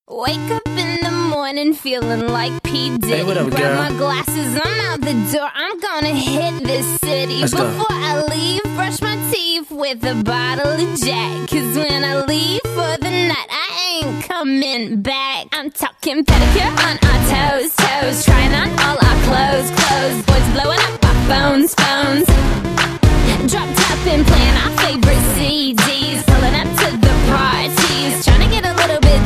Wake up in the morning feeling like P. Diddy. Hey, what up, Grab girl? my glasses, I'm out the door. I'm gonna hit this city. Let's go. Before I leave, brush my teeth with a bottle of Jack. Cause when I leave for the night, I ain't coming back. I'm talking pedicure on our toes, toes. Trying on all our clothes, clothes. Boys blowing up our phones, phones. Drop top and playing our favorite CDs. Pulling up to the parties. Trying to get a little bit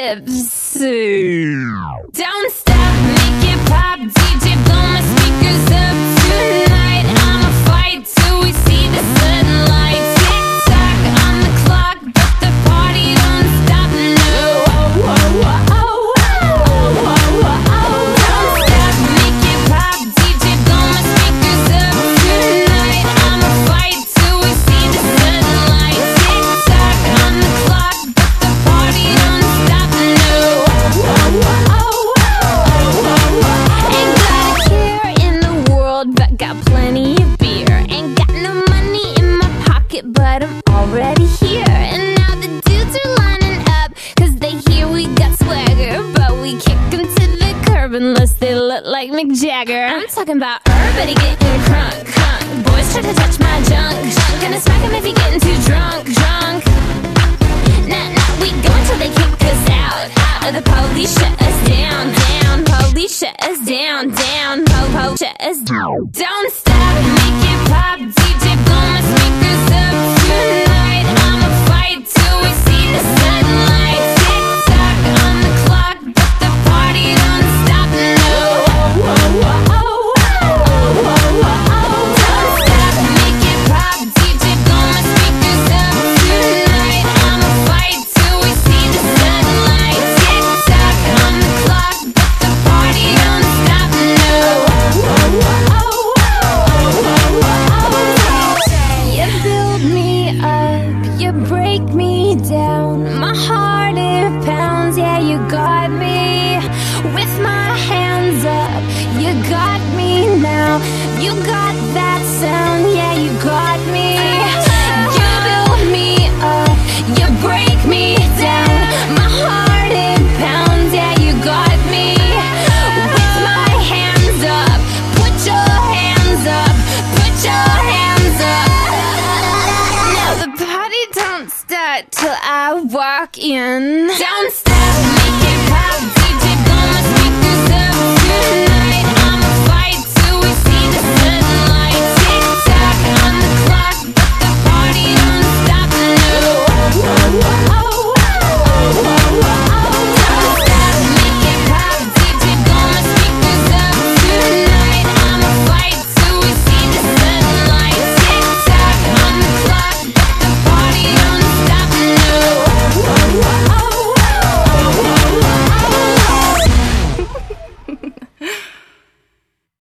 tipsy. Don't stop, make it pop. DJ, blow my speakers up tonight. I'ma fight till we see the sunlight. Tick tock on the clock, but the party don't stop. No. Oh, oh, oh, oh, oh, oh, oh. Don't stop, make it pop. DJ, blow my speakers up tonight. I'ma fight till we see the sunlight. Tick tock on the clock, but the party don't stop. No. Oh, oh, oh, oh, oh, oh. Ain't got a care in the world, but got plenty of beer. Ain't got no money in my pocket, but I'm already here. And now the dudes are lining up, cause they hear we got swagger. But we kick them to the curb unless they look like Mick Jagger. I'm talking about everybody getting crunk, crunk. Boys try to touch my junk, junk. Gonna smack him if he getting too drunk, drunk. Nah, nah, we go until they kick us out, out. Or the police shut us down, down. Police shut us down, down. Po-po shut us down. Don't stop, make it pop. DJ, blow my speakers up tonight. I'ma fight till we see the sunlight. Tick tock on the clock, but the party don't stop. No. Oh, oh, oh, oh, oh, oh, oh. Don't stop, make it pop. DJ, blow my speakers up tonight. I'ma fight till we see the sunlight. Tick tock on the clock, but the party don't stop. No. Oh, oh, oh, oh, oh, oh. You build me up, you break me down. My heart it pounds, yeah, you got me. With my hands up, you got me now. You got that sound.